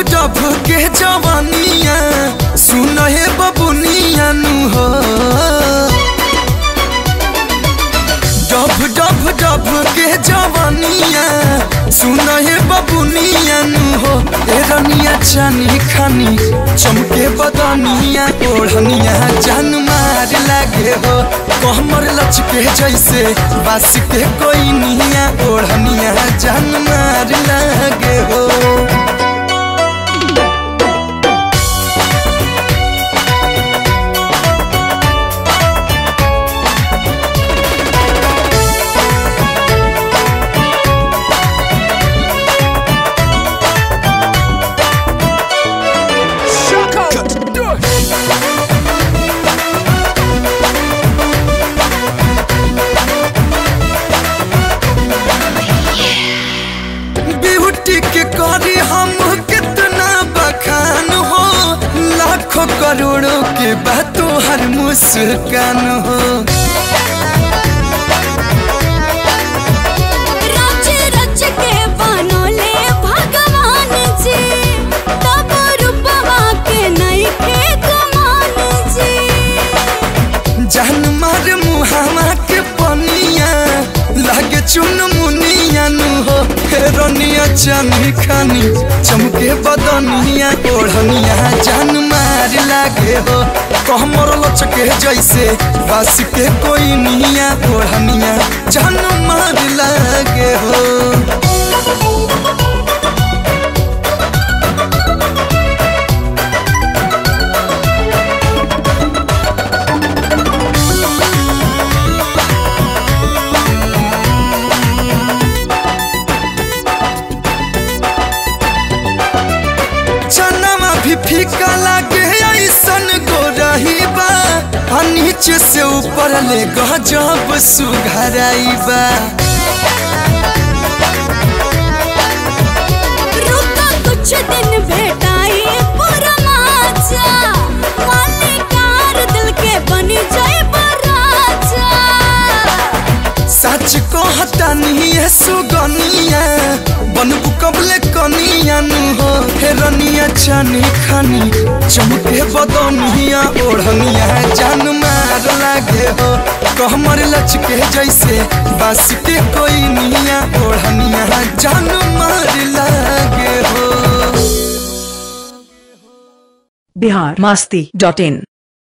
डब के जवानिया सुन हे बबुनिया नु हो। डब के जवानिया सुन हे बबुनिया नु हो। ए रनिया चानी खानी चमके बदनिया ओढ़निया जान मार लागे हो। कहमर लचके जैसे बास के कोई निया ओढ़निया जान मार लागे हो। के करी हम कितना बखान हो। लाखों करोड़ों के बातों हर मुस्कान हो। रच रच के बनोले भगवान जी तब रूपवा के नहीं खे गुमान जी। जान मार मुहावा के पनिया लागे चुन मुनिया नु हो। रनिया चानी खानी चमके बदनिया ओढ़निया जान मार लागे हो। कहमर लचके जैसे बास के कोई निया ओढ़निया जान मार लागे हो। फीका लागे ऐसन गोरही बा नीचे से ऊपर ले गजब सुघराई बा। रुका कुछ दिन भेटाई पुरमाचा मालिकार दिल के बनी जाए बराजा। सच कहता नहीं है सुगनिया बनबू कबले कनिया नु हो। रनिया चानी खानी चमके बदनिया ओढ़निया जान मार लागे हो। कहमर लचके जैसे बास के कोई निया ओढ़निया जान मार लागे हो। biharmasti.in